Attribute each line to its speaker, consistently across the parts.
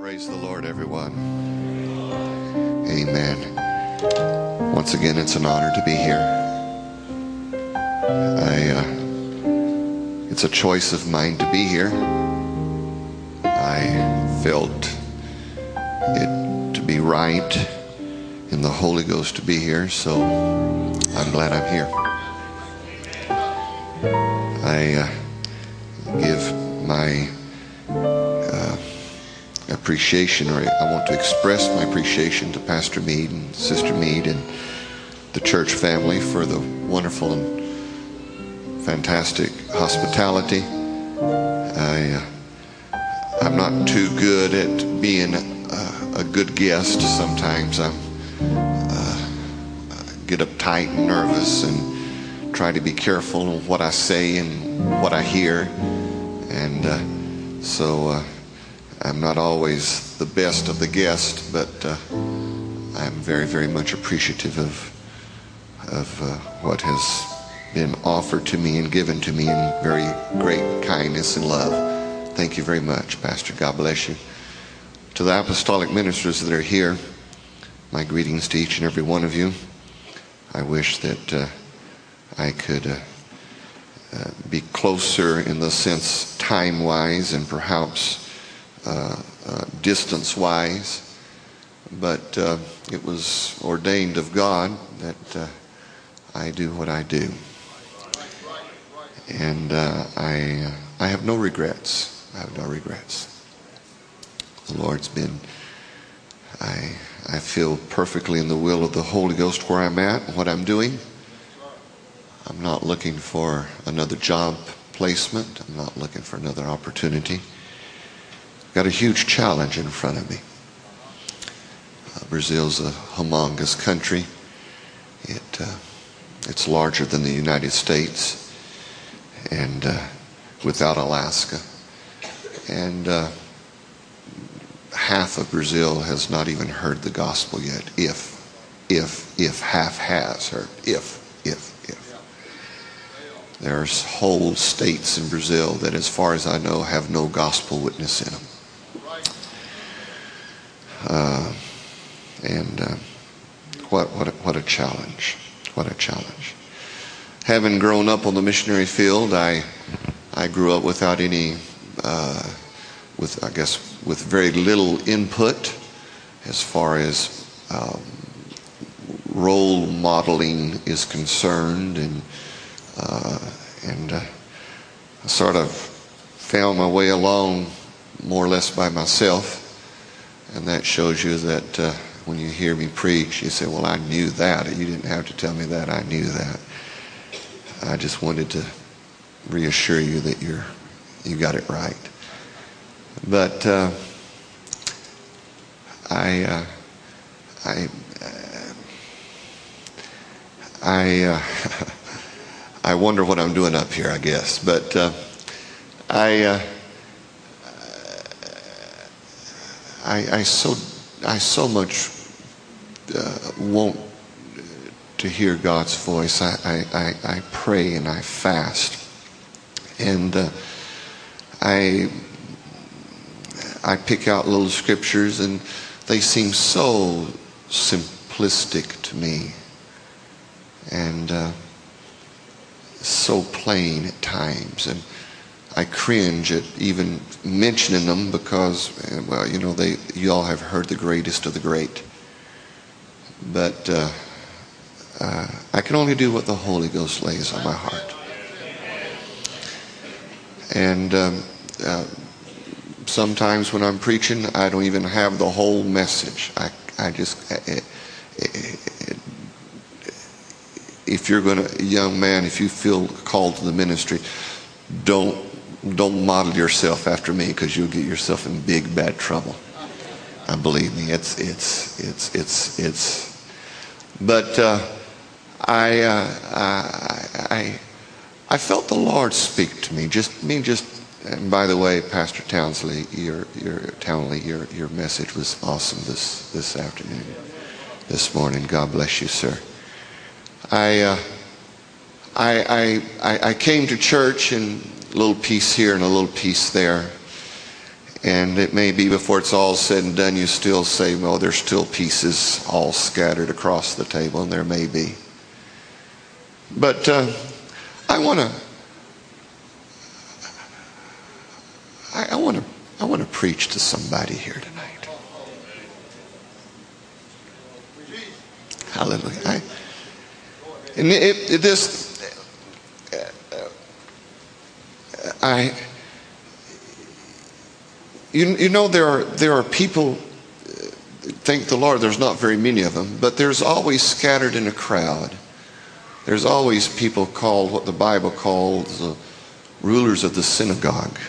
Speaker 1: Praise the Lord, everyone. Amen. Once again, it's an honor to be here. It's a choice of mine to be here. I felt it to be right in the Holy Ghost to be here, so I'm glad I'm here. I give my appreciation, or I want to express my appreciation to Pastor Mead and Sister Mead and the church family for the wonderful and fantastic hospitality. I'm not too good at being a good guest. Sometimes I get uptight and nervous and try to be careful of what I say and what I hear, and so I'm not always the best of the guests, but I'm very, very much appreciative of what has been offered to me and given to me in very great kindness and love. Thank you very much, Pastor. God bless you. To the apostolic ministers that are here, my greetings to each and every one of you. I wish that I could be closer in the sense time-wise and perhaps distance-wise, but it was ordained of God that I do what I do, and I have no regrets. I have no regrets. The Lord's been, I feel perfectly in the will of the Holy Ghost where I'm at, what I'm doing. I'm not looking for another job placement. I'm not looking for another opportunity. Got a huge challenge in front of me. Brazil's a humongous country. It's larger than the United States, and without Alaska. And half of Brazil has not even heard the gospel yet. If half has heard. If. There's whole states in Brazil that, as far as I know, have no gospel witness in them. What a challenge. What a challenge. Having grown up on the missionary field, I grew up without any, with very little input as far as role modeling is concerned, and I sort of found my way along more or less by myself. And that shows you that when you hear me preach, you say, well, I knew that. You didn't have to tell me that. I knew that. I just wanted to reassure you that you got it right. But I wonder what I'm doing up here, I guess. But I so much want to hear God's voice. I pray and I fast, and I pick out little scriptures, and they seem so simplistic to me, and so plain at times, and I cringe at even mentioning them because, well, you know, you all have heard the greatest of the great. But I can only do what the Holy Ghost lays on my heart. And sometimes when I'm preaching, I don't even have the whole message. I just, if you're going to, young man, if you feel called to the ministry, don't model yourself after me, because you'll get yourself in big bad trouble. Believe me, but I felt the Lord speak to me. And by the way, Pastor Townsley, your message was awesome this afternoon, this morning. God bless you, sir. I came to church, and a little piece here and a little piece there, And it may be before it's all said and done, you still say, well, there's still pieces all scattered across the table, and there may be. But I want to preach to somebody here tonight. Hallelujah. You know, there are people, thank the Lord, there's not very many of them, but there's always scattered in a crowd. There's always people called what the Bible calls the rulers of the synagogue.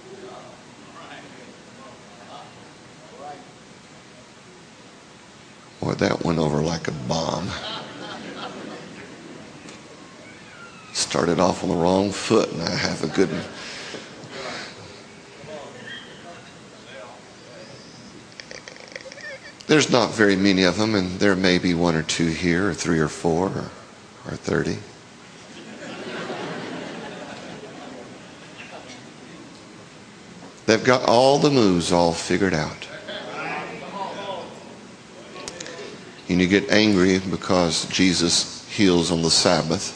Speaker 1: Boy, that went over like a bomb. Started off on the wrong foot, and I have a good one. There's not very many of them, and there may be one or two here, or three or four, or 30. They've got all the moves all figured out. And you get angry because Jesus heals on the Sabbath.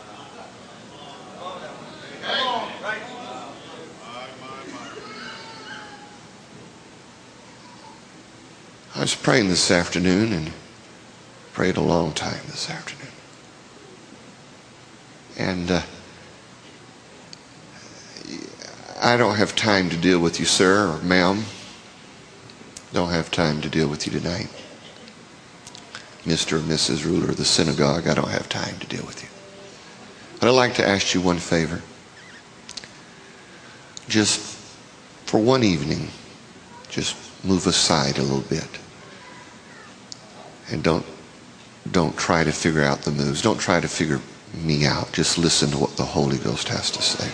Speaker 1: I was praying this afternoon, and prayed a long time this afternoon. And I don't have time to deal with you, sir or ma'am. Don't have time to deal with you tonight. Mr. or Mrs. Ruler of the synagogue, I don't have time to deal with you. But I'd like to ask you one favor. Just for one evening, just move aside a little bit. And don't try to figure out the moves. Don't try to figure me out. Just listen to what the Holy Ghost has to say.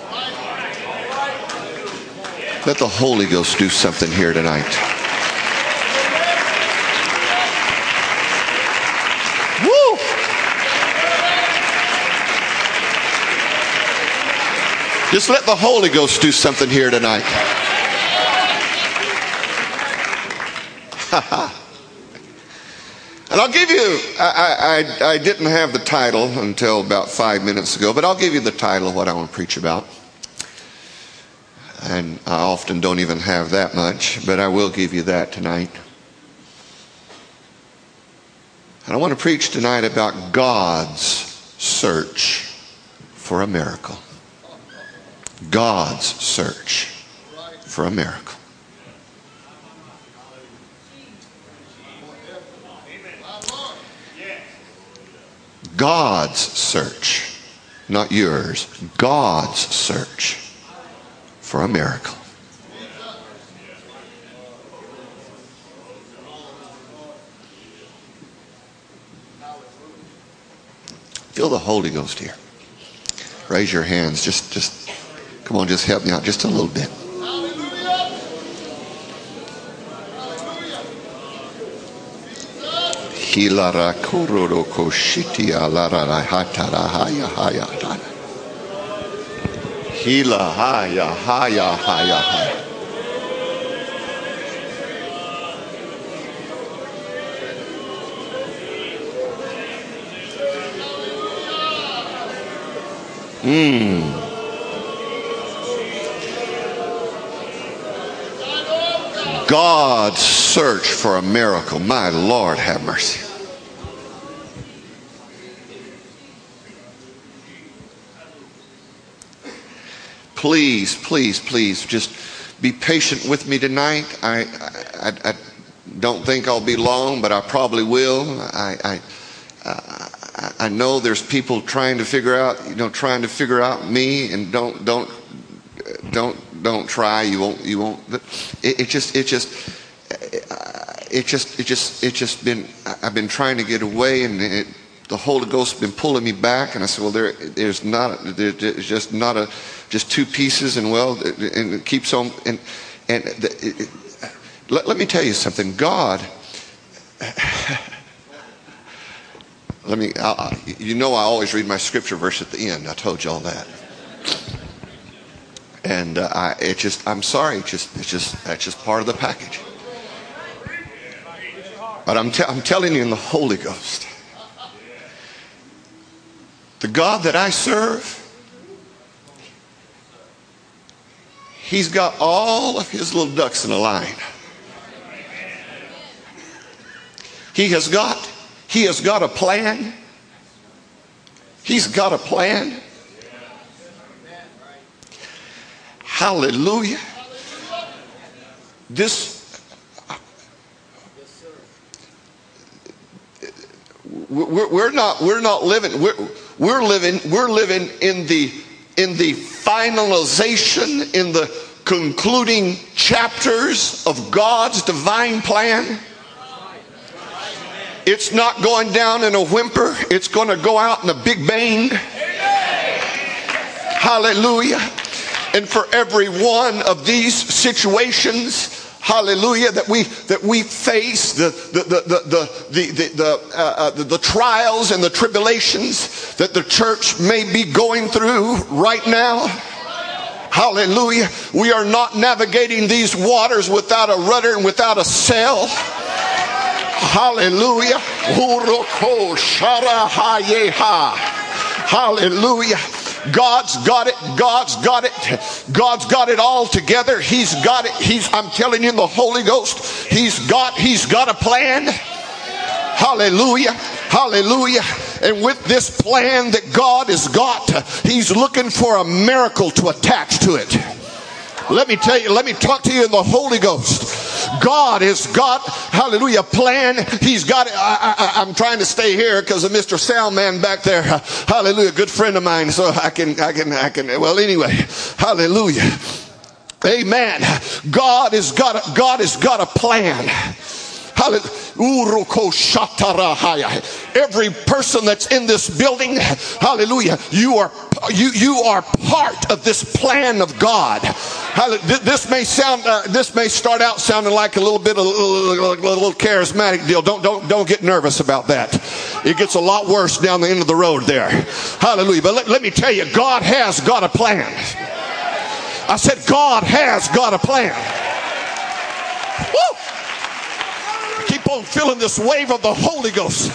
Speaker 1: Let the Holy Ghost do something here tonight. Woo! Just let the Holy Ghost do something here tonight. And I'll give you, I didn't have the title until about 5 minutes ago, but I'll give you the title of what I want to preach about. And I often don't even have that much, but I will give you that tonight. And I want to preach tonight about God's search for a miracle. God's search for a miracle. God's search, not yours. God's search for a miracle. Feel the Holy Ghost here. Raise your hands. Just come on, just help me out just a little bit. Hilara kororo koshitia lara hatara haya haya. Hila haya haya haya haya. God's search for a miracle. My Lord, have mercy. Please, please, please, just be patient with me tonight. I don't think I'll be long, but I probably will. I know there's people trying to figure out me, and don't try. You won't. It just been. I've been trying to get away, and the Holy Ghost has been pulling me back. And I said, well, there's just two pieces, and it keeps on. Let me tell you something. God. I always read my scripture verse at the end. I told you all that. And I'm sorry, that's just part of the package. But I'm telling you in the Holy Ghost, the God that I serve, He's got all of His little ducks in a line. He has got a plan. He's got a plan. Hallelujah. We're living in the finalization, in the concluding chapters of God's divine plan. It's not going down in a whimper. It's going to go out in a big bang. Hallelujah. And for every one of these situations, hallelujah, that we face, the trials and the tribulations that the church may be going through right now, hallelujah, we are not navigating these waters without a rudder and without a sail. Hallelujah. Hallelujah. God's got it. God's got it. God's got it all together. He's got it. I'm telling you in the Holy Ghost, He's got a plan. Hallelujah. Hallelujah. And with this plan that God has got, He's looking for a miracle to attach to it. Let me talk to you in the Holy Ghost. God has got, hallelujah, a plan. He's got it. I'm trying to stay here because of Mr. Soundman back there. Hallelujah, good friend of mine. So I can. Well, anyway, hallelujah, amen. God has got a plan. Hallelujah. Every person that's in this building, hallelujah, you are part of this plan of God. This may start out sounding like a little bit of a little charismatic deal. Don't get nervous about that. It gets a lot worse down the end of the road there. Hallelujah. But let me tell you, God has got a plan. I said God has got a plan. Woo! Keep on feeling this wave of the Holy Ghost.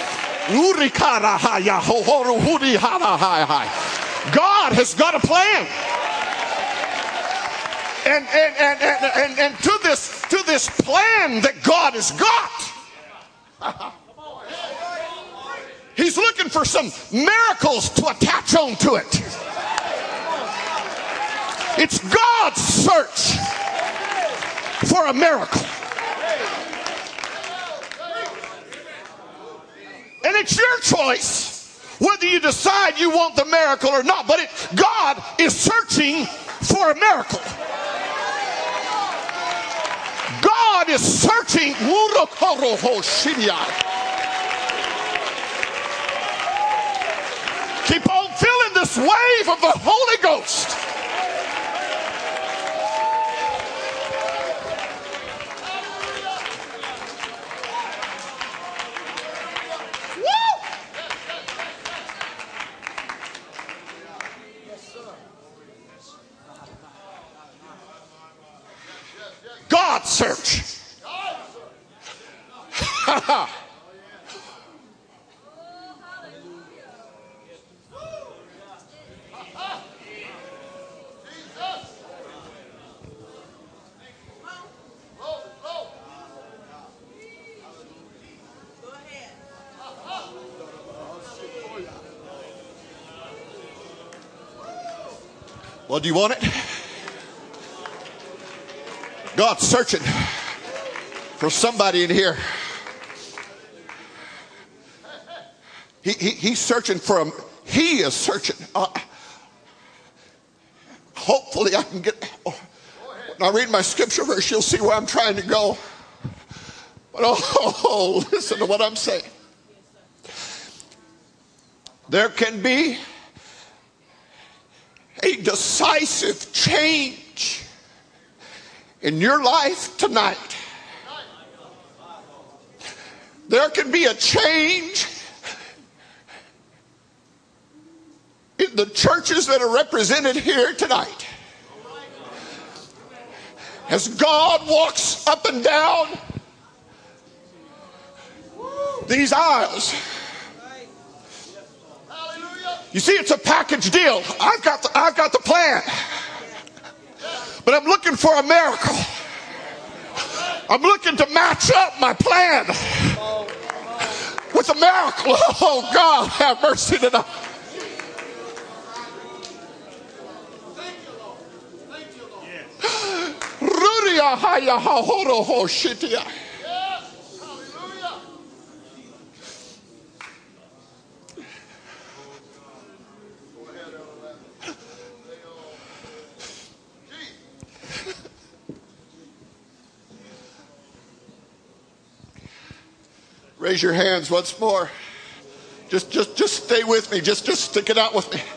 Speaker 1: God has got a plan. And to this plan that God has got, He's looking for some miracles to attach on to it. It's God's search for a miracle. And it's your choice whether you decide you want the miracle or not. But God is searching for a miracle. God is searching. Keep on feeling this wave of the Holy Ghost. God's search. Well, do you want it? God's searching for somebody in here. He's searching for him. He is searching. Hopefully I can get, when I read my scripture verse, you'll see where I'm trying to go. But listen to what I'm saying. There can be a decisive change in your life tonight. There can be a change in the churches that are represented here tonight. As God walks up and down these aisles, you see, it's a package deal. I've got the plan, but I'm looking for a miracle. I'm looking to match up my plan with a miracle. Oh, God, have mercy tonight. Raise your hands once more. Just stay with me. Just stick it out with me.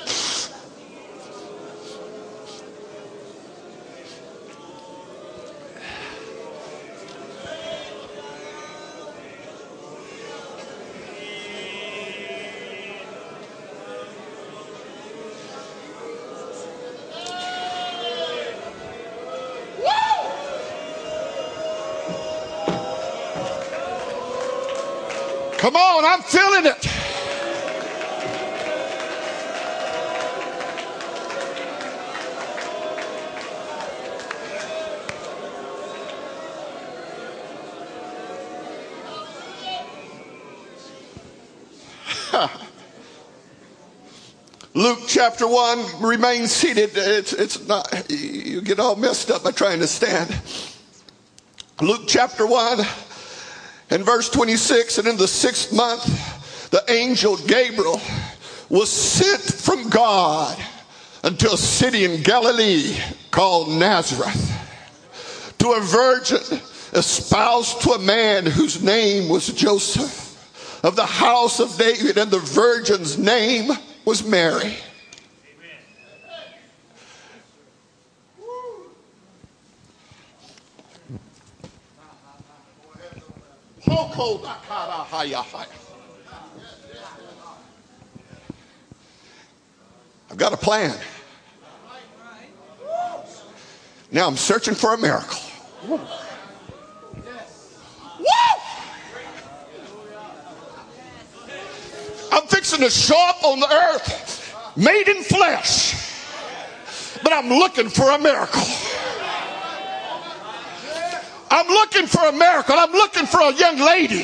Speaker 1: Come on, I'm feeling it. Luke chapter 1, remain seated. It's not, you get all messed up by trying to stand. Luke chapter 1 and verse 26, and in the 6th month, the angel Gabriel was sent from God unto a city in Galilee called Nazareth, to a virgin espoused to a man whose name was Joseph, of the house of David, and the virgin's name was Mary. I've got a plan. Now I'm searching for a miracle. Woo! I'm fixing to show up on the earth, made in flesh, but I'm looking for a miracle. I'm looking for a miracle. I'm looking for a young lady.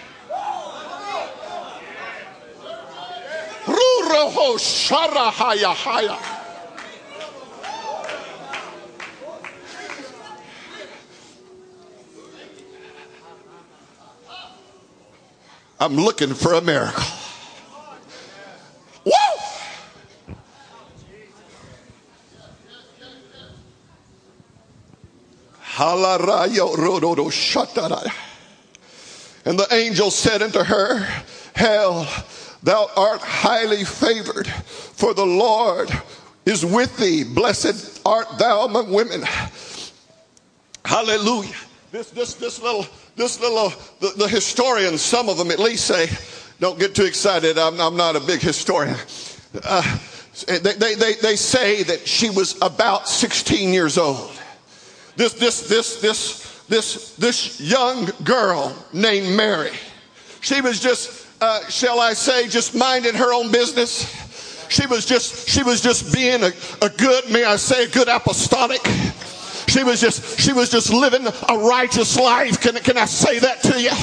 Speaker 1: I'm looking for a miracle. Woo! And the angel said unto her, Hail, thou art highly favored, for the Lord is with thee. Blessed art thou among women. Hallelujah. The historians, some of them at least say, don't get too excited, I'm not a big historian. They say that she was about 16 years old. This young girl named Mary. She was just, shall I say, just minding her own business. She was just being a good, may I say, a good apostolic. She was just living a righteous life. Can I say that to you?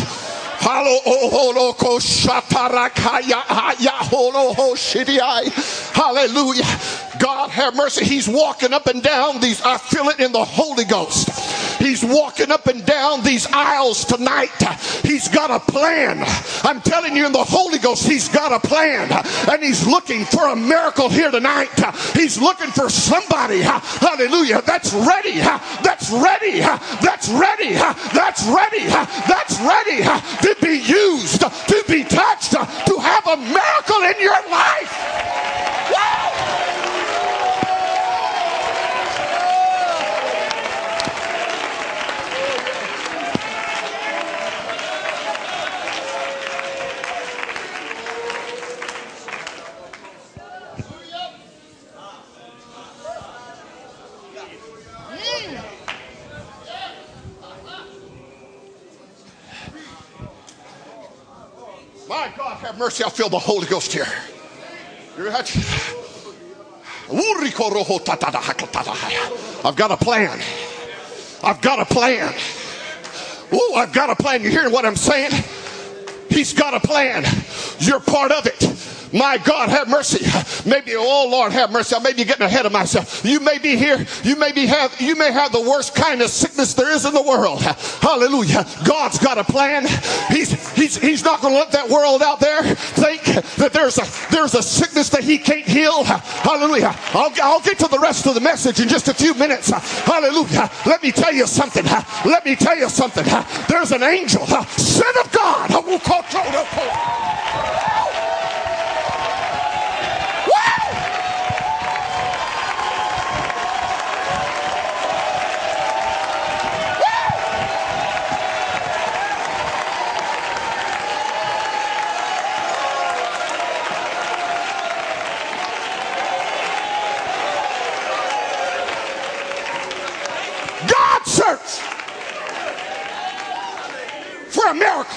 Speaker 1: Hallelujah. God have mercy. He's walking up and down these, I feel it in the Holy Ghost. He's walking up and down these aisles tonight. He's got a plan. I'm telling you in the Holy Ghost, he's got a plan. And he's looking for a miracle here tonight. He's looking for somebody, hallelujah, that's ready, that's ready, that's ready, that's ready, that's ready to be used, to be touched, to have a miracle in your life. Woo! My God, have mercy. I feel the Holy Ghost here. I've got a plan. I've got a plan. Oh, I've got a plan. You hearing what I'm saying? He's got a plan. You're part of it. My God, have mercy. Maybe, oh Lord, have mercy. I may be getting ahead of myself. You may be here. You may have the worst kind of sickness there is in the world. Hallelujah. God's got a plan. He's not going to let that world out there think that there's a sickness that he can't heal. Hallelujah. I'll get to the rest of the message in just a few minutes. Hallelujah. Let me tell you something. Let me tell you something. There's an angel, sent of God. Search for a miracle.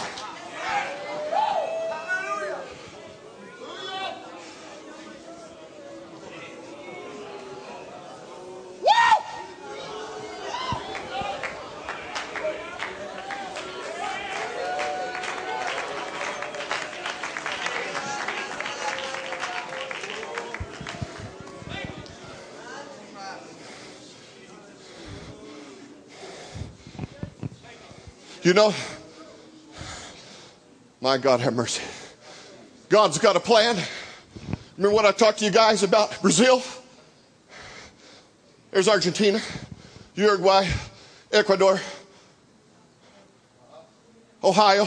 Speaker 1: You know, my God, have mercy. God's got a plan. Remember what I talked to you guys about Brazil? There's Argentina, Uruguay, Ecuador, Ohio,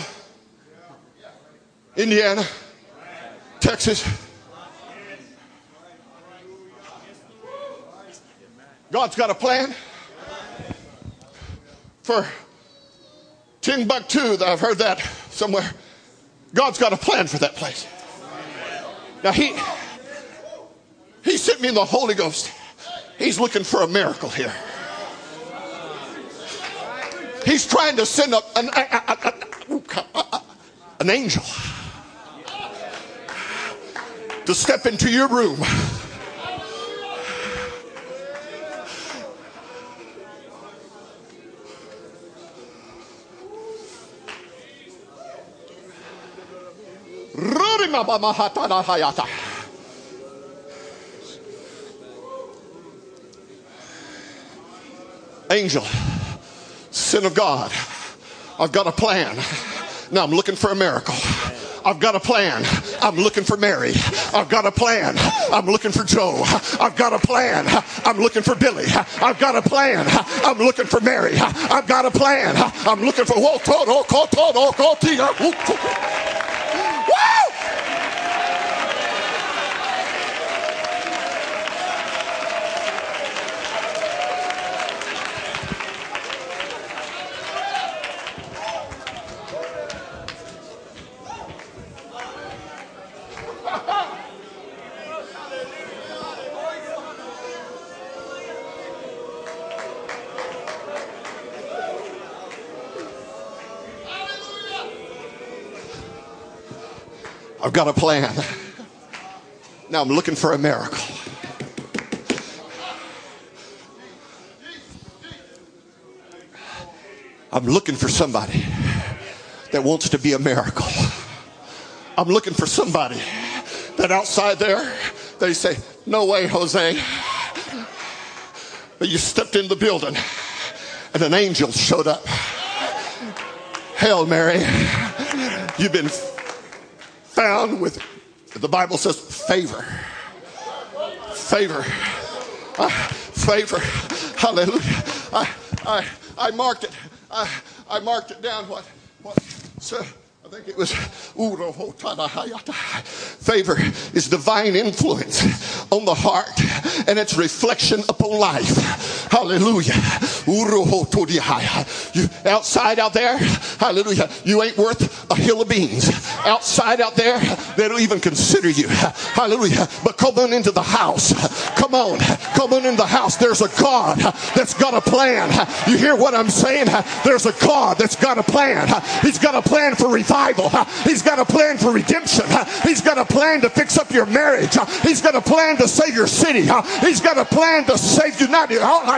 Speaker 1: Indiana, Texas. God's got a plan for Timbuktu. I've heard that somewhere. God's got a plan for that place. Now he sent me the Holy Ghost. He's looking for a miracle here. He's trying to send up an angel to step into your room. Angel, Son of God, I've got a plan. Now I'm looking for a miracle. I've got a plan. I'm looking for Mary. I've got a plan. I'm looking for Joe. I've got a plan. I'm looking for Billy. I've got a plan. I'm looking for Mary. I've got a plan. I'm looking for I've got a plan. Now I'm looking for a miracle. I'm looking for somebody that wants to be a miracle. I'm looking for somebody that outside there, they say, no way, Jose. But you stepped in the building and an angel showed up. Hail Mary, you've been found with, the Bible says, favor. Favor. Favor. Hallelujah. I marked it. I marked it down. What? So I think it was favor is divine influence on the heart and its reflection upon life.
Speaker 2: Hallelujah. You outside out there, hallelujah, you ain't worth a hill of beans. Outside out there, they don't even consider you. Hallelujah. But come on into the house. Come on in the house. There's a God that's got a plan. You hear what I'm saying? There's a God that's got a plan. He's got a plan for revival. He's got a plan for redemption. He's got a plan to fix up your marriage. He's got a plan to save your city. He's got a plan to save United.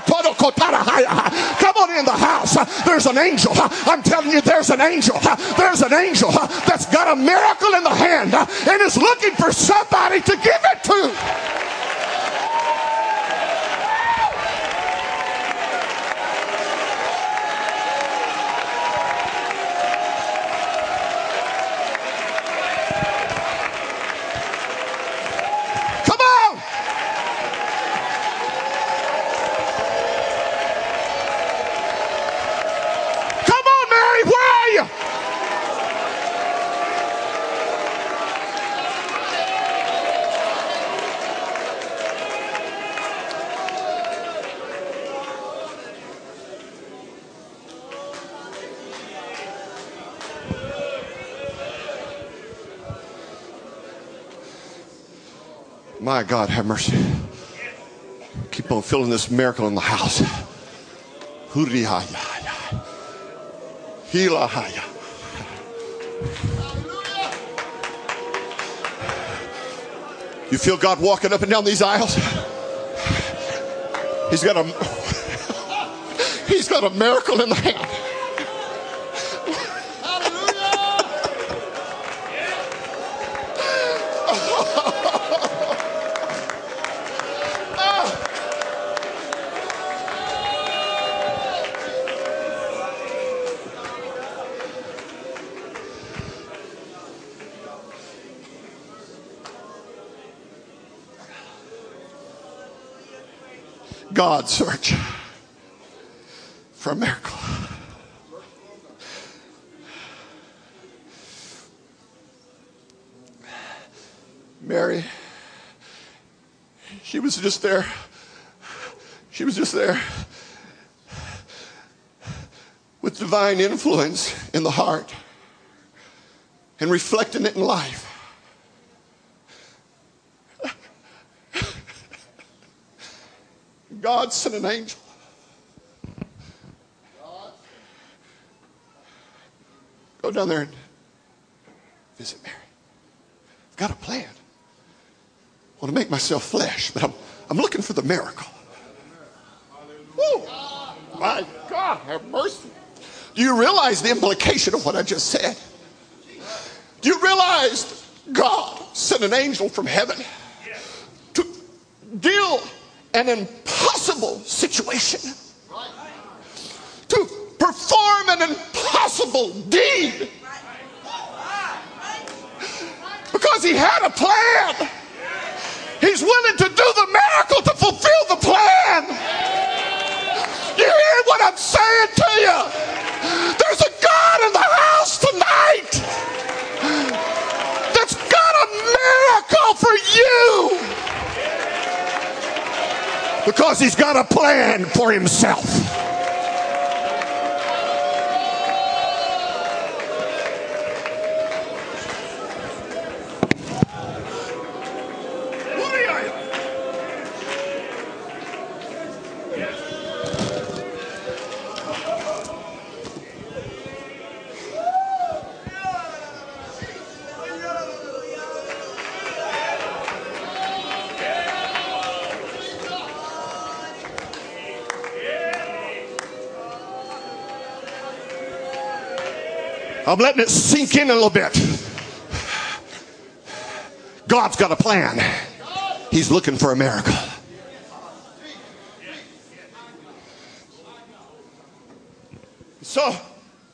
Speaker 2: Come on in the house. There's an angel. I'm telling you, there's an angel. There's an angel that's got a miracle in the hand and is looking for somebody to give it to. My God, have mercy. Keep on feeling this miracle in the house. You feel God walking up and down these aisles? He's got a miracle in the hand. God search for a miracle. Mary, she was just there. She was just there with divine influence in the heart and reflecting it in life. God sent an angel. Go down there and visit Mary. I've got a plan. I want to make myself flesh, but I'm looking for the miracle. Woo. My God, have mercy. Do you realize the implication of what I just said? Do you realize God sent an angel from heaven to deal an impossible situation, to perform an impossible deed, because he had a plan. He's willing to do the miracle to fulfill the plan. You hear what I'm saying to you? There's a God in the house tonight that's got a miracle for you. Because he's got a plan for himself. I'm letting it sink in a little bit. God's got a plan. He's looking for a miracle. So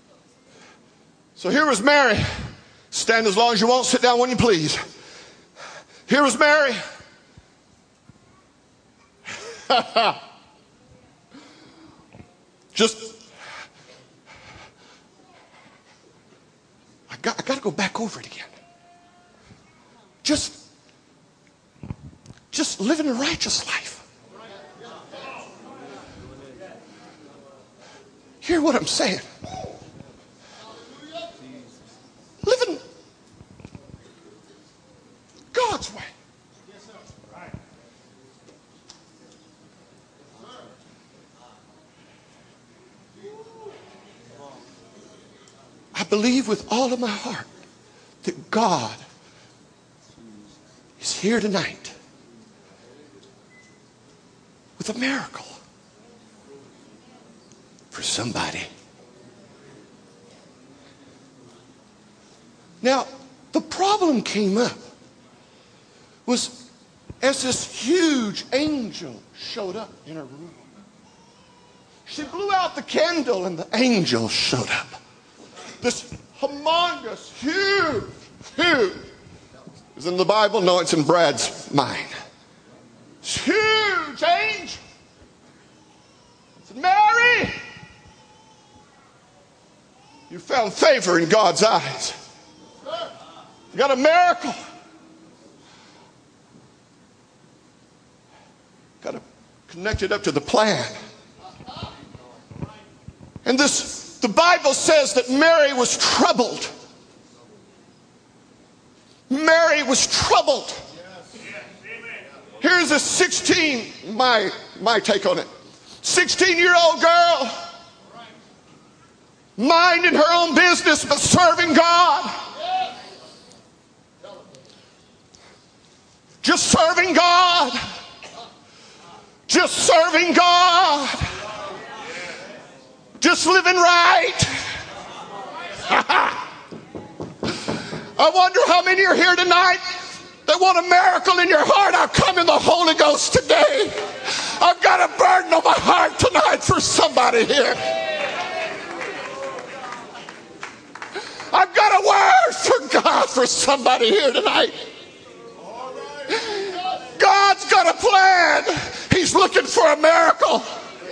Speaker 2: here was Mary. Stand as long as you want. Sit down when you please. Here was Mary. I got to go back over it again. Just living a righteous life. Hear what I'm saying? Living God's way. I believe with all of my heart that God is here tonight with a miracle for somebody. Now, the problem came up was as this huge angel showed up in her room. She blew out the candle and the angel showed up. This humongous, huge. Is it in the Bible? No, it's in Brad's mind. This huge angel. I said, Mary, you found favor in God's eyes. You got a miracle. Got to connect it up to the plan. And the Bible says that Mary was troubled. Mary was troubled. Here's a my take on it, 16-year-old girl, minding her own business but serving God. Just serving God. Just serving God. Just living right. I wonder how many are here tonight that want a miracle in your heart. I've come in the Holy Ghost today. I've got a burden on my heart tonight for somebody here. I've got a word for God for somebody here tonight. God's got a plan. He's looking for a miracle.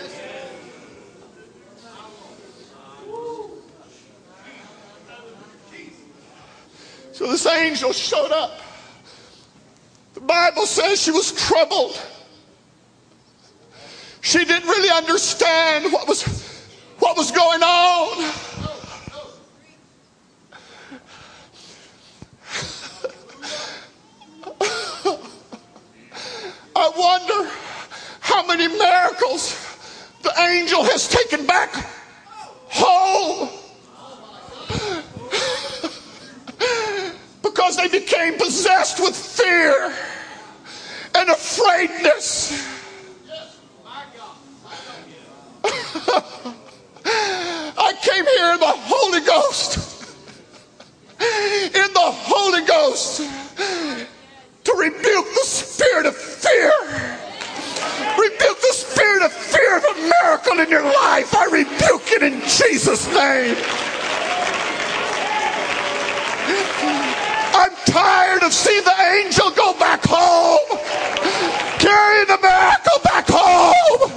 Speaker 2: So this angel showed up. The Bible says she was troubled. She didn't really understand what was going on. I wonder how many miracles the angel has taken back home because they became possessed with fear and afraidness. I came here in the Holy Ghost, in the Holy Ghost, to rebuke the spirit of fear. Rebuke the spirit of fear of a miracle in your life. I rebuke it in Jesus' name. I'm tired of seeing the angel go back home, carrying the miracle back home.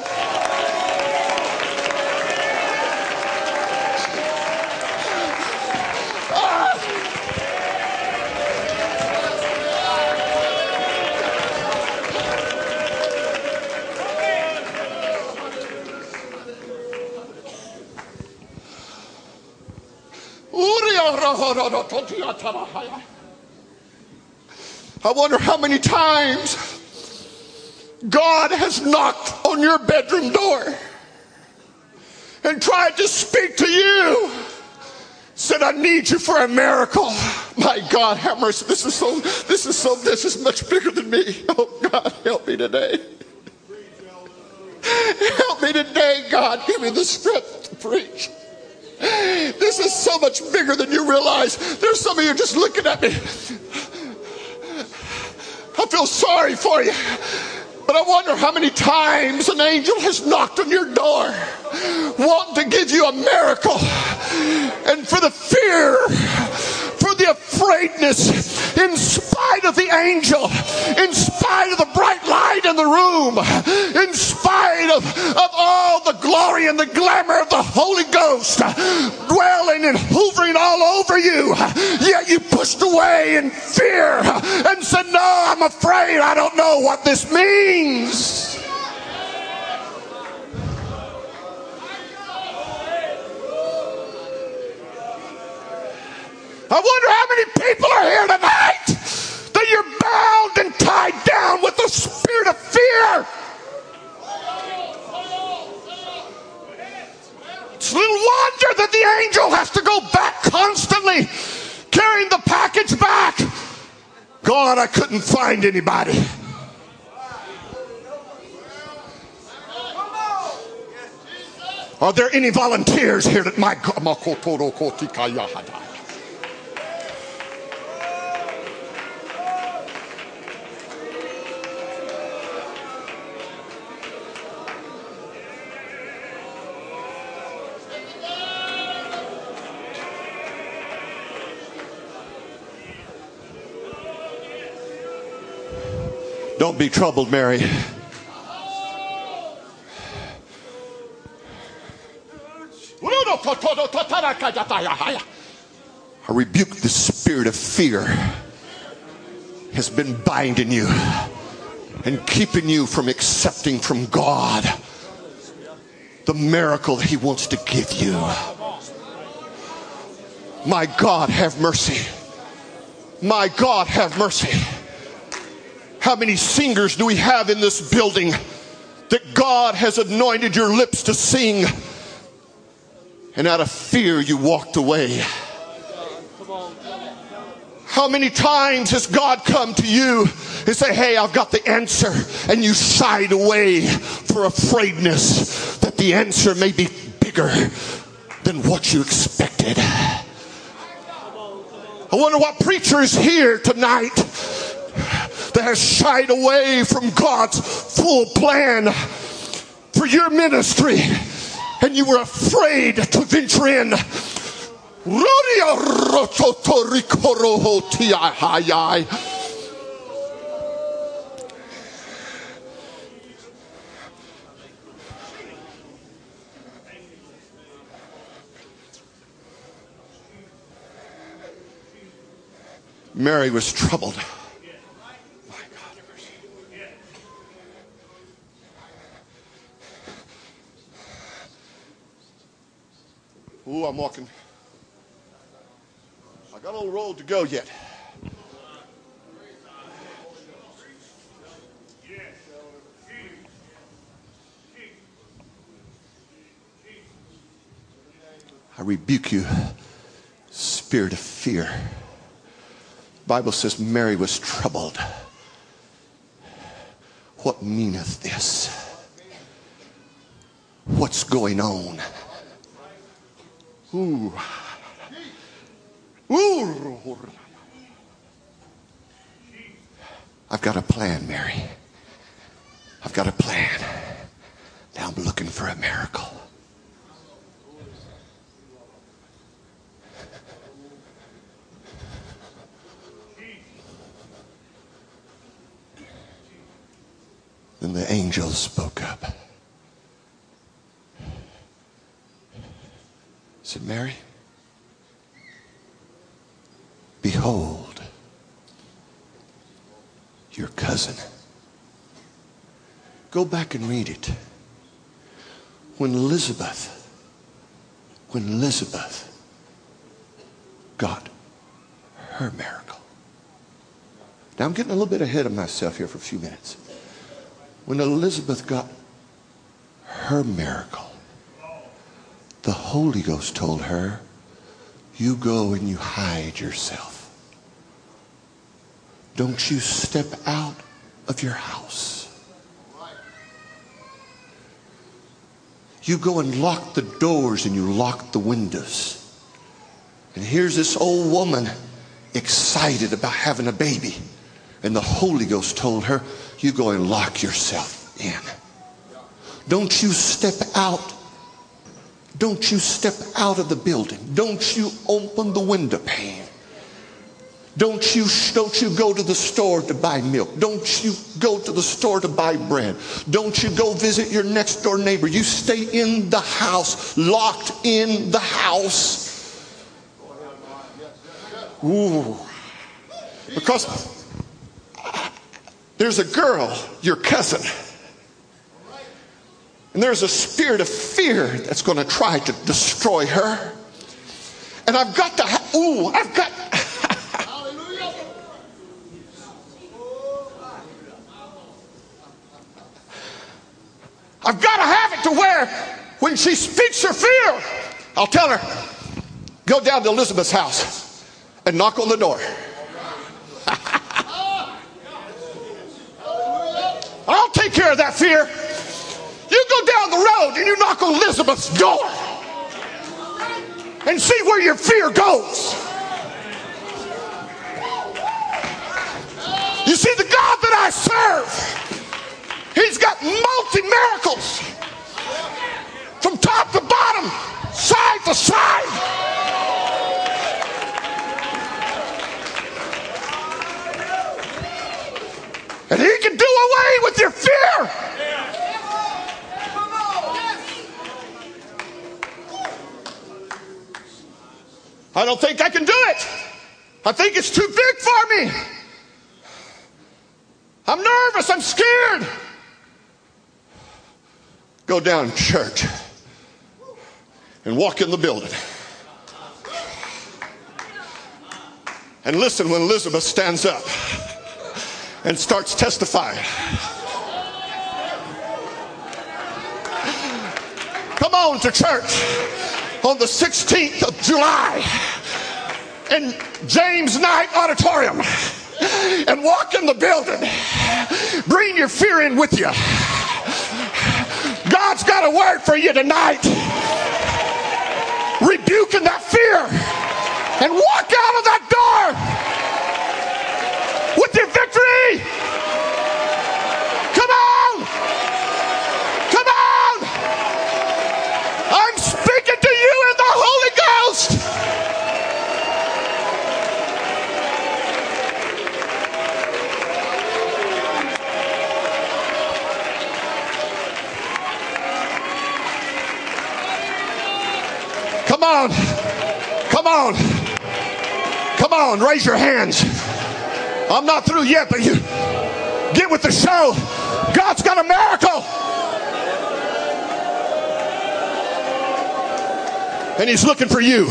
Speaker 2: I wonder how many times God has knocked on your bedroom door and tried to speak to you. Said, I need you for a miracle. My God, have mercy. This is much bigger than me. Oh God, help me today. Help me today, God. Give me the strength to preach. This is so much bigger than you realize. There's some of you just looking at me. I feel sorry for you. But I wonder how many times an angel has knocked on your door wanting to give you a miracle. And for the fear, for the afraidness, in spite of the angel, in spite of the bright light in the room, in spite of all the glory and the glamour of the Holy Ghost dwelling and hovering all over you, yet you pushed away in fear and said, no, I'm afraid. I don't know what this means. I wonder how many people are here tonight that you're bound and tied down with the spirit of fear. It's little wonder that the angel has to go back constantly, carrying the package back. God, I couldn't find anybody. Are there any volunteers here that my God? Don't be troubled, Mary. I rebuke the spirit of fear has been binding you and keeping you from accepting from God the miracle that he wants to give you. My God, have mercy. My God, have mercy. How many singers do we have in this building that God has anointed your lips to sing, and out of fear you walked away? How many times has God come to you and say, hey, I've got the answer, and you shied away for afraidness that the answer may be bigger than what you expected? I wonder what preacher is here tonight that has shied away from God's full plan for your ministry, and you were afraid to venture in. Mary was troubled. Ooh, I'm walking. I got a little road to go yet. I rebuke you, spirit of fear. The Bible says Mary was troubled. What meaneth this? What's going on? Ooh. Ooh. I've got a plan, Mary. I've got a plan. Now I'm looking for a miracle. Then the angel spoke up. Said, Mary, behold, your cousin. Go back and read it. When Elizabeth got her miracle. Now I'm getting a little bit ahead of myself here for a few minutes. When Elizabeth got her miracle, the Holy Ghost told her, you go and you hide yourself. Don't you step out of your house. You go and lock the doors and you lock the windows. And here's this old woman excited about having a baby. And the Holy Ghost told her, you go and lock yourself in. Don't you step out. Don't you step out of the building. Don't you open the window pane. Don't you go to the store to buy milk. Don't you go to the store to buy bread. Don't you go visit your next door neighbor. You stay in the house, locked in the house. Ooh. Because there's a girl, your cousin, and there's a spirit of fear that's going to try to destroy her. And I've got to ooh, I've got to have it to where when she speaks her fear, I'll tell her, go down to Elizabeth's house and knock on the door. I'll take care of that fear. You go down the road and you knock on Elizabeth's door and see where your fear goes. You see, the God that I serve, he's got multi-miracles from top to bottom, side to side. And he can do away with your fear. I don't think I can do it. I think it's too big for me. I'm nervous. I'm scared. Go down to church and walk in the building. And listen when Elizabeth stands up and starts testifying. Come on to church on the 16th of July in James Knight Auditorium and walk in the building. Bring your fear in with you. God's got a word for you tonight. Rebuking that fear and walk out of that door with your victory. Come on. Come on. I'm speaking to you in the Holy Ghost. Come on. Come on. Come on. Raise your hands. I'm not through yet, but you get with the show. God's got a miracle. And he's looking for you.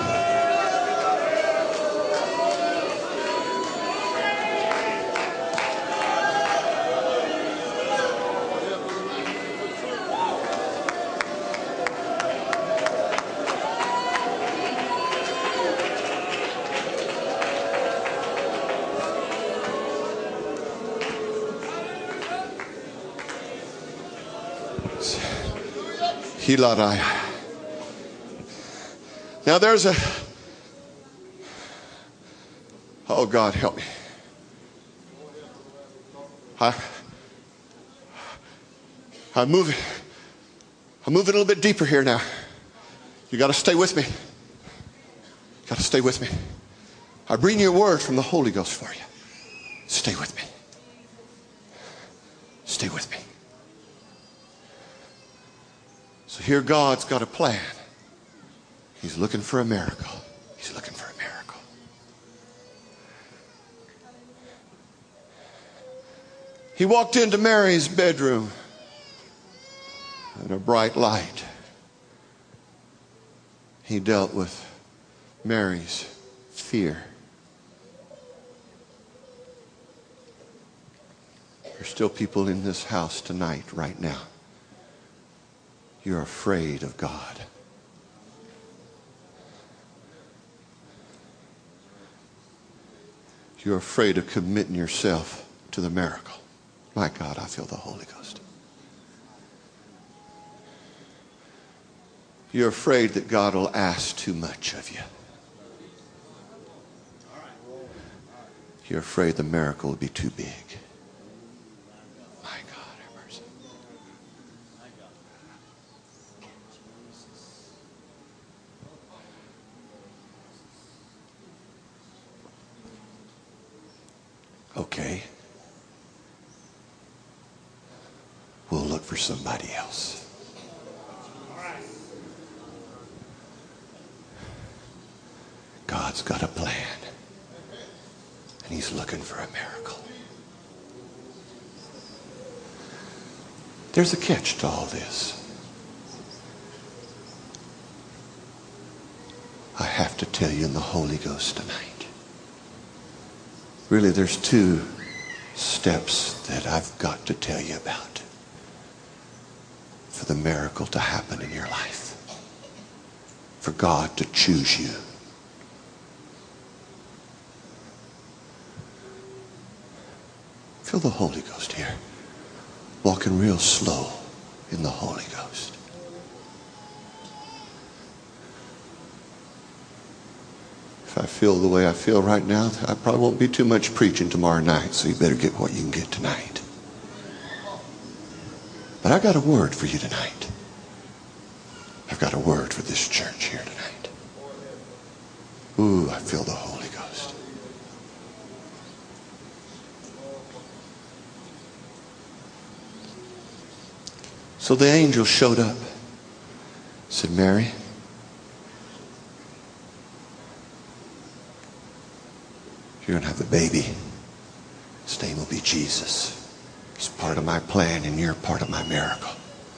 Speaker 2: Now there's a, oh God help me. I'm moving a little bit deeper here now. You got to stay with me. Got to stay with me. I bring you a word from the Holy Ghost for you. Stay with me. Stay with me. So here God's got a plan. He's looking for a miracle. He's looking for a miracle. He walked into Mary's bedroom in a bright light. He dealt with Mary's fear. There's still people in this house tonight, right now. You're afraid of God. You're afraid of committing yourself to the miracle. My God, I feel the Holy Ghost. You're afraid that God will ask too much of you. You're afraid the miracle will be too big. My God, have mercy. Okay. We'll look for somebody else. God's got a plan. And he's looking for a miracle. There's a catch to all this. I have to tell you in the Holy Ghost tonight. Really, there's 2 steps that I've got to tell you about for the miracle to happen in your life, for God to choose you. Feel the Holy Ghost here, walking real slow in the Holy Ghost. If I feel the way I feel right now, I probably won't be too much preaching tomorrow night, so you better get what you can get tonight. But I got a word for you tonight. I've got a word for this church here tonight. Ooh, I feel the Holy Ghost. So the angel showed up. Said, Mary, you're going to have a baby. His name will be Jesus. He's part of my plan and you're part of my miracle.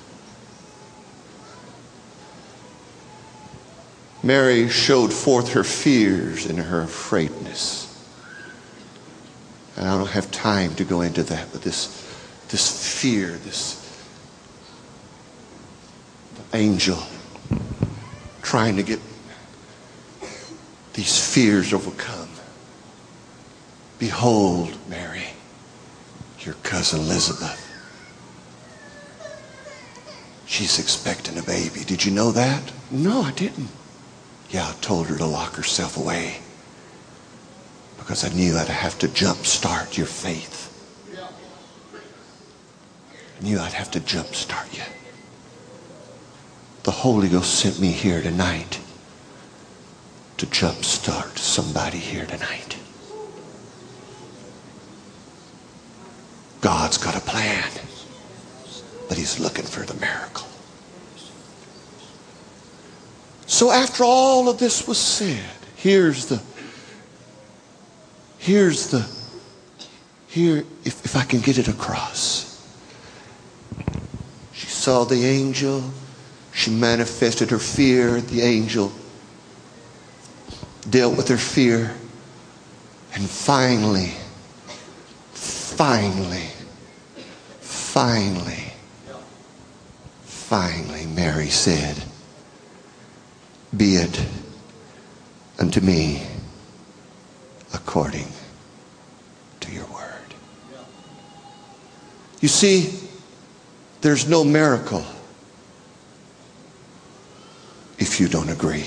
Speaker 2: Mary showed forth her fears and her afraidness. And I don't have time to go into that, but this fear, this angel trying to get these fears overcome. Behold, Mary, your cousin Elizabeth. She's expecting a baby. Did you know that? No, I didn't. Yeah, I told her to lock herself away because I knew I'd have to jumpstart your faith. I knew I'd have to jumpstart you. The Holy Ghost sent me here tonight to jumpstart somebody here tonight. God's got a plan, but he's looking for the miracle. So after all of this was said, here, if I can get it across. She saw the angel. She manifested her fear. The angel dealt with her fear. And finally, Mary said, be it unto me according to your word. You see, there's no miracle if you don't agree.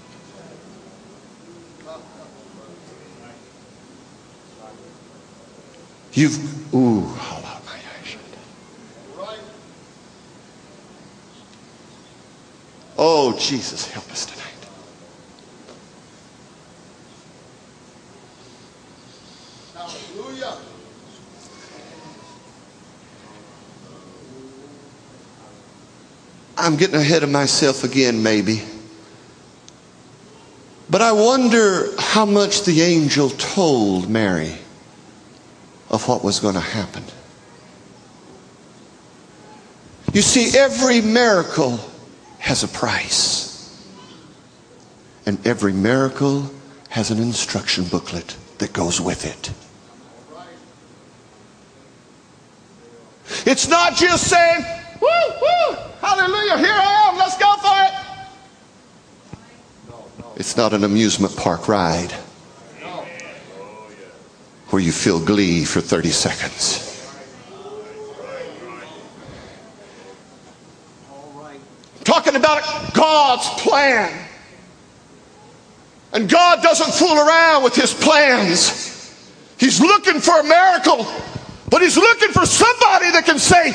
Speaker 2: Oh, Jesus, help us tonight. Hallelujah. I'm getting ahead of myself again, maybe. But I wonder how much the angel told Mary of what was going to happen. You see, every miracle has a price. And every miracle has an instruction booklet that goes with it. It's not just saying, woo, woo, hallelujah, here I am, let's go for it. It's not an amusement park ride where you feel glee for 30 seconds. Talking about God's plan. And God doesn't fool around with his plans. He's looking for a miracle, but he's looking for somebody that can say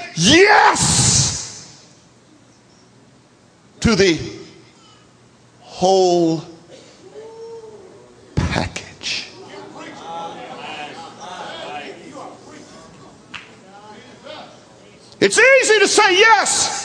Speaker 2: yes to the whole package. It's easy to say yes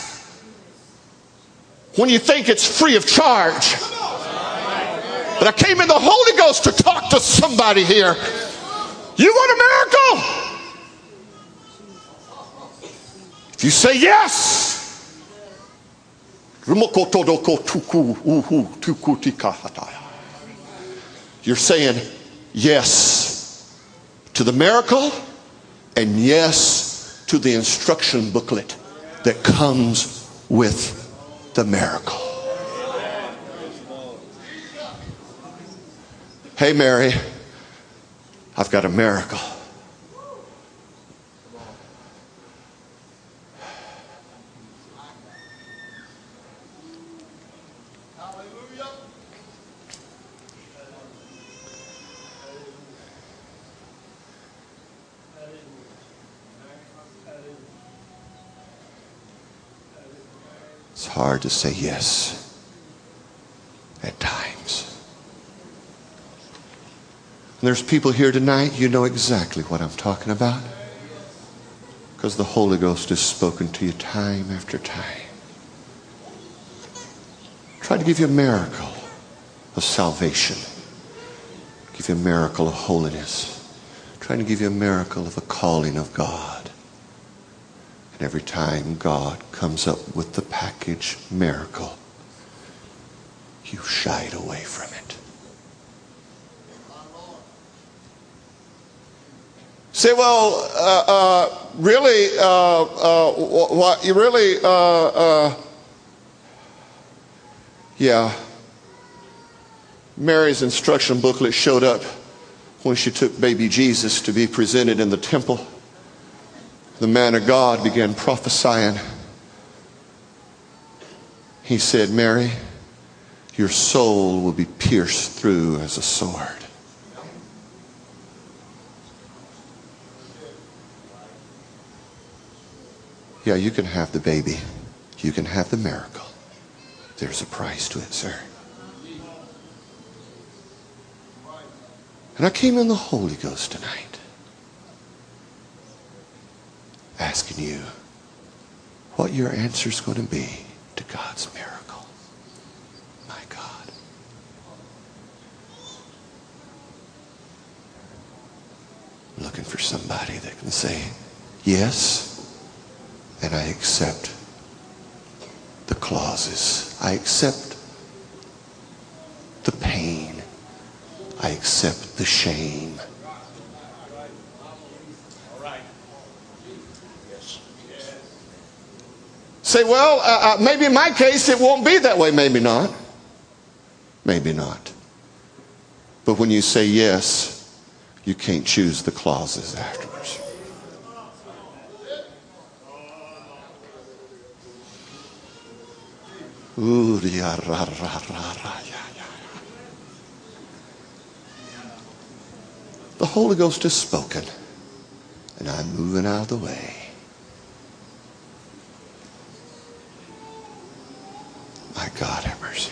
Speaker 2: when you think it's free of charge. But I came in the Holy Ghost to talk to somebody here. You want a miracle? If you say yes, You're saying yes to the miracle and yes to the instruction booklet that comes with the miracle. Hey, Mary, I've got a miracle. It's hard to say yes at times. And there's people here tonight, you know exactly what I'm talking about, because the Holy Ghost has spoken to you time after time. Try to give you a miracle of salvation. Give you a miracle of holiness. Trying to give you a miracle of a calling of God. And every time God comes up with the package miracle, you shied away from it. Say, well, really, what you really, yeah. Mary's instruction booklet showed up when she took baby Jesus to be presented in the temple. The man of God began prophesying. He said, Mary, your soul will be pierced through as a sword. Yeah, you can have the baby. You can have the miracle. There's a price to it, sir. And I came in the Holy Ghost tonight, asking you what your answer is going to be to God's miracle. My God. I'm looking for somebody that can say, yes, and I accept the clauses. I accept the pain. I accept the shame. Say, well, maybe in my case it won't be that way. Maybe not. Maybe not. But when you say yes, you can't choose the clauses afterwards. Ooh, the Holy Ghost has spoken, and I'm moving out of the way. My God, have mercy.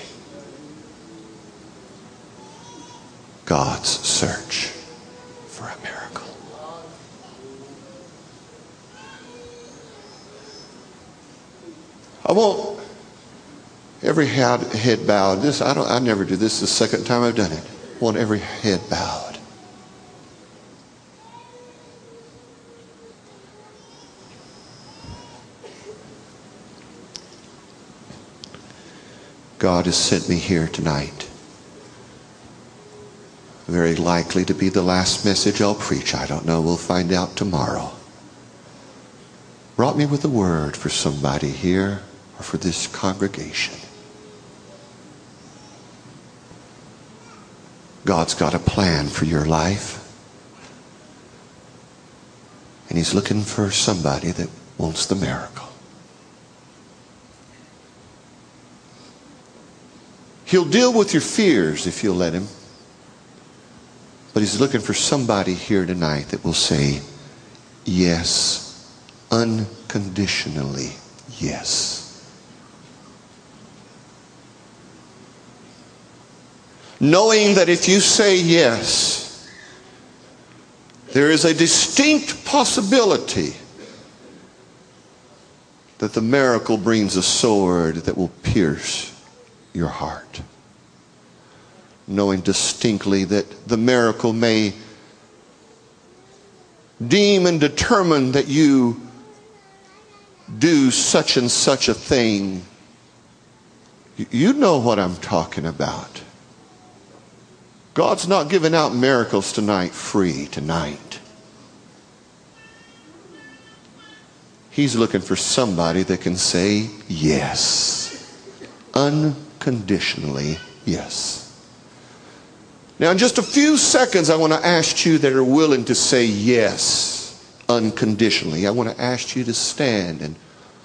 Speaker 2: God's search for a miracle. I want every head bowed. I never do this. This is the second time I've done it. I want every head bowed. God has sent me here tonight. Very likely to be the last message I'll preach. I don't know. We'll find out tomorrow. Brought me with a word for somebody here or for this congregation. God's got a plan for your life. And He's looking for somebody that wants the miracle. He'll deal with your fears if you'll let Him. But He's looking for somebody here tonight that will say, yes, unconditionally, yes. Knowing that if you say yes, there is a distinct possibility that the miracle brings a sword that will pierce your heart. Knowing distinctly that the miracle may deem and determine that you do such and such a thing You know what I'm talking about. God's not giving out miracles tonight free tonight. He's looking for somebody that can say yes. Unconditionally yes. Now in just a few seconds I want to ask you that are willing to say yes unconditionally. I want to ask you to stand and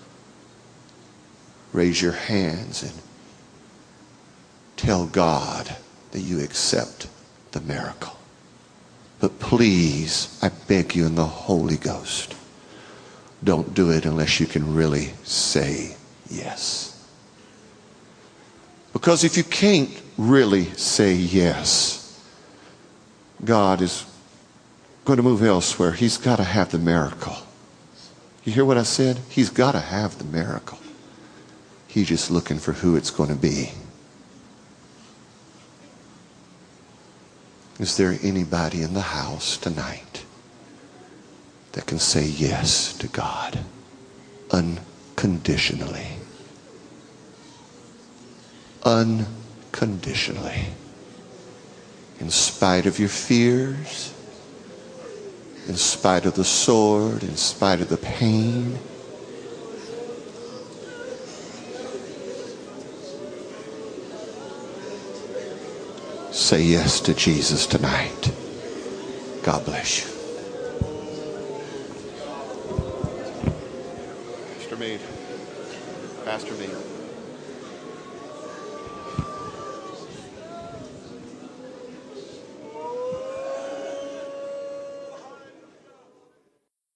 Speaker 2: raise your hands and tell God that you accept the miracle. But please, I beg you in the Holy Ghost, don't do it unless you can really say yes. Because if you can't really say yes, God is going to move elsewhere. He's got to have the miracle. You hear what I said? He's got to have the miracle. He's just looking for who it's going to be. Is there anybody in the house tonight that can say yes to God unconditionally? Unconditionally. In spite of your fears, in spite of the sword, in spite of the pain. Say yes to Jesus tonight. God bless you. Pastor Meade.